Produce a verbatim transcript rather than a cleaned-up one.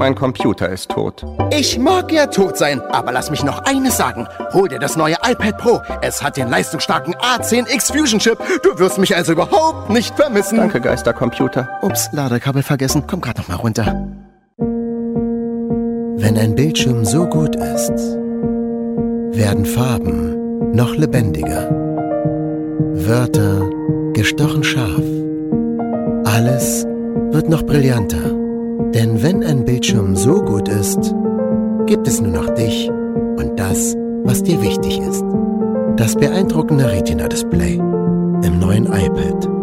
Mein Computer ist tot. Ich mag ja tot sein, aber lass mich noch eines sagen. Hol dir das neue iPad Pro. Es hat den leistungsstarken A zehn X Fusion Chip. Du wirst mich also überhaupt nicht vermissen. Danke, Geistercomputer. Ups, Ladekabel vergessen. Komm grad noch mal runter. Wenn ein Bildschirm so gut ist, werden Farben noch lebendiger. Wörter gestochen scharf. Alles wird noch brillanter. Denn wenn ein Bildschirm so gut ist, gibt es nur noch dich und das, was dir wichtig ist. Das beeindruckende Retina-Display im neuen iPad.